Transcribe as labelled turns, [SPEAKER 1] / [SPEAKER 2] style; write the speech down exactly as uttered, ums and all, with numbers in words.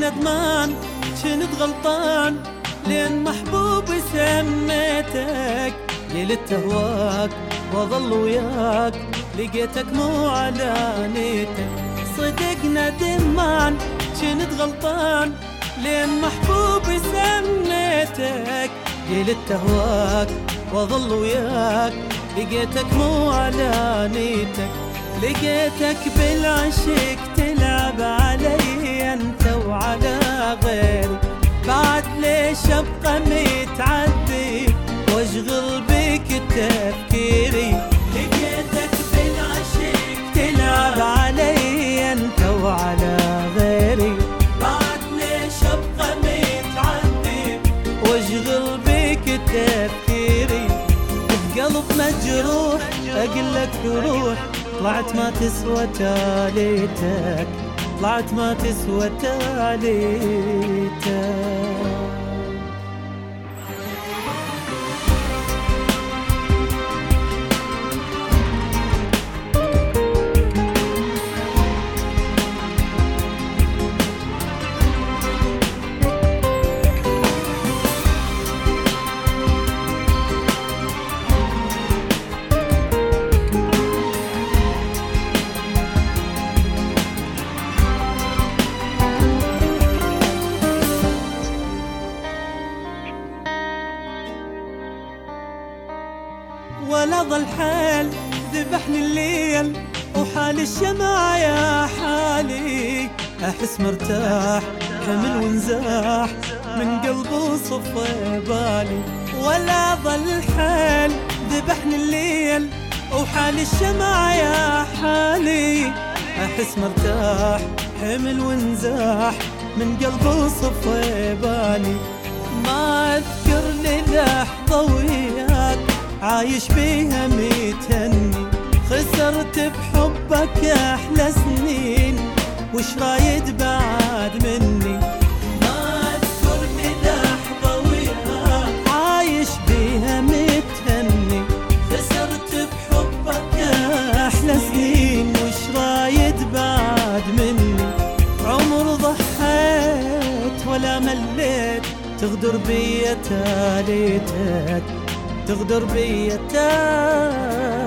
[SPEAKER 1] ندمان كنت غلطان لين محبوبي سميتك، قلت اهواك واظل وياك لقيتك مو على نيتك. صدق ندمان كنت غلطان لين محبوبي سميتك، قلت اهواك واظل وياك لقيتك مو على نيتك. لقيتك بالعشق تلعب علي انت وعلى غيري، بعد ليش ابقى متعذب واشغل بك تفكيري. لقيتك بالعشق تلعب علي انت وعلى غيري، بعد ليش ابقى متعذب واشغل بك تفكيري. بقلب مجروح اقلك روح، طلعت ما تسوى تاليتك، طلعت ما تسوى تاليتك. ولا ظل حال ذبحني الليل وحال الشمع يا حالي، أحس مرتاح حمل ونزاح من قلبي وصفى بالي. ولا ظل حال ذبحني الليل وحال الشمع يا حالي، أحس مرتاح حمل ونزاح من قلبي وصفى بالي. ما أذكر لي لحظة وياك عايش بيها متهني، خسرت بحبك أحلى سنين وش رايد بعد مني. ما أذكر لي لحظة وياك عايش بيها متهني، خسرت بحبك أحلى سنين وش رايد بعد مني. عمر ضحيت ولا مليت تغدر بيا تاليتك، تغدر بيا تاليتك.